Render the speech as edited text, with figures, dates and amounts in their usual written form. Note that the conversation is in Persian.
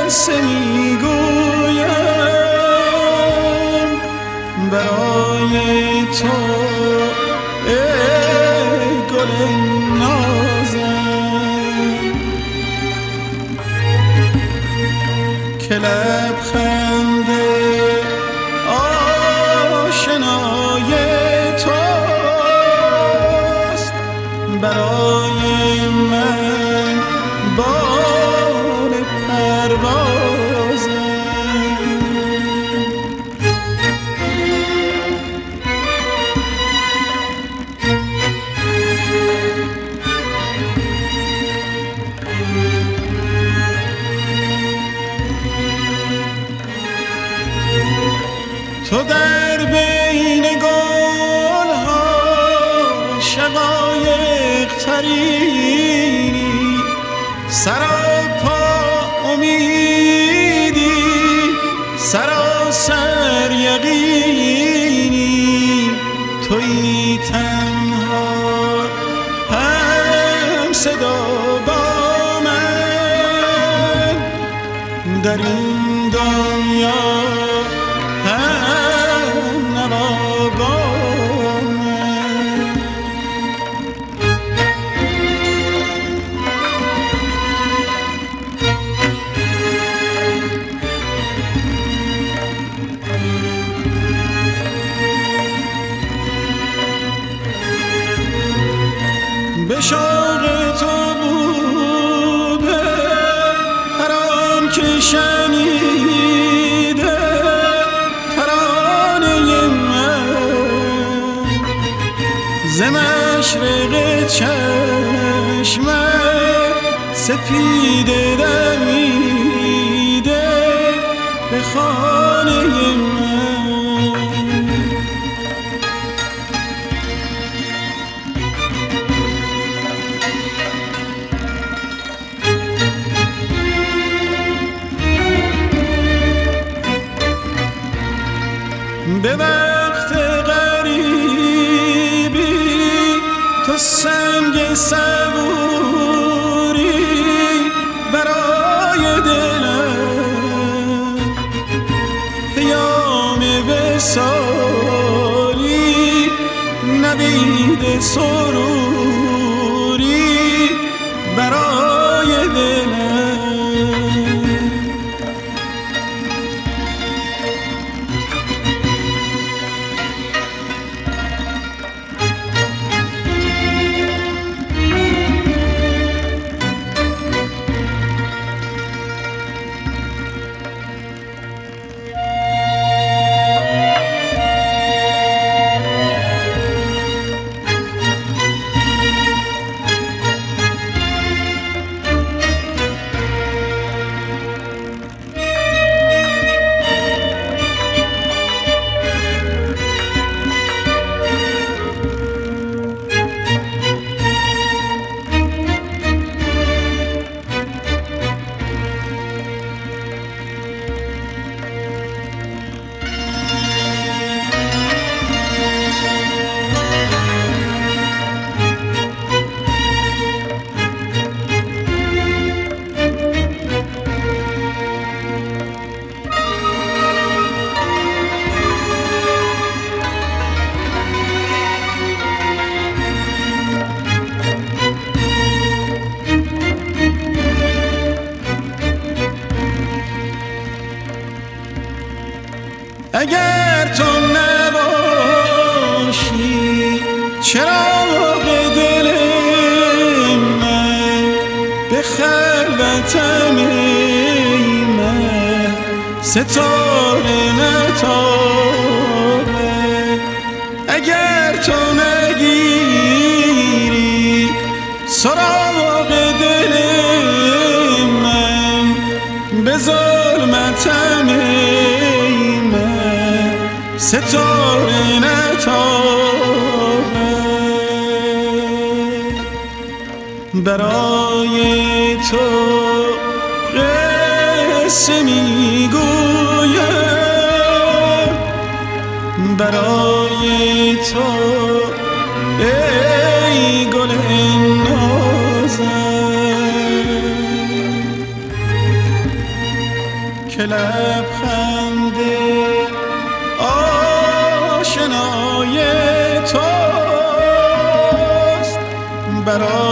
قصه میگویم برای تو ای گل نازم که لبخند آشنای توست برای من بال پروازم تو در بین گل‌ها شقایق ترینی سراپا امیدی سراسر یقینی تویی تنها هم صدا با من در این دنیا به شوق تو بوده حرام که شنیده ترانه من ز مشرق چشمت سپیده دمیده به خانه من به وقت غریبی تو سنگ صبوری برای دلم پیام وصالی نوید سروری برای دلم اگر تو نباشی چراغ دل من به خلوتم ای من ستاره نتابد اگر تو نگیری سراغ دل من به ظلمتم ای من ستاره نتابد برای تو قصه میگویم برای تو ای گل نازم لبخند آشنای توست. برای